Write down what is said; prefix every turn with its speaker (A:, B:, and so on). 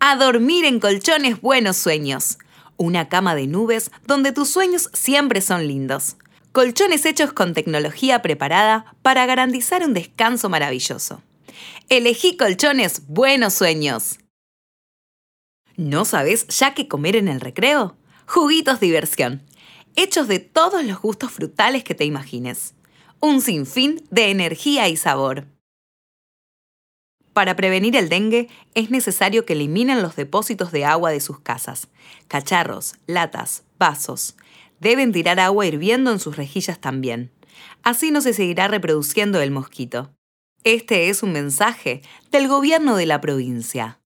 A: A dormir en colchones buenos sueños. Una cama de nubes donde tus sueños siempre son lindos. Colchones hechos con tecnología preparada para garantizar un descanso maravilloso. Elegí colchones buenos sueños. ¿No sabes ya qué comer en el recreo? Juguitos diversión, hechos de todos los gustos frutales que te imagines. Un sinfín de energía y sabor. Para prevenir el dengue, es necesario que eliminen los depósitos de agua de sus casas. Cacharros, latas, vasos. Deben tirar agua hirviendo en sus rejillas también. Así no se seguirá reproduciendo el mosquito. Este es un mensaje del gobierno de la provincia.